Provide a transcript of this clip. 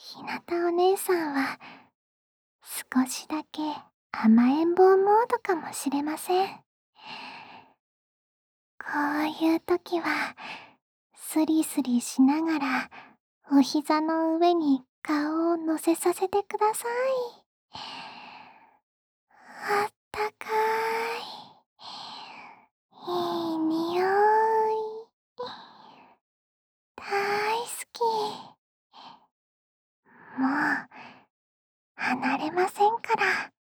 ひなたお姉さんは少しだけ甘えん坊モードかもしれません。こういう時はスリスリしながらお膝の上に顔を乗せさせてください。あったかい。いい匂い。大好き。もう離れませんから。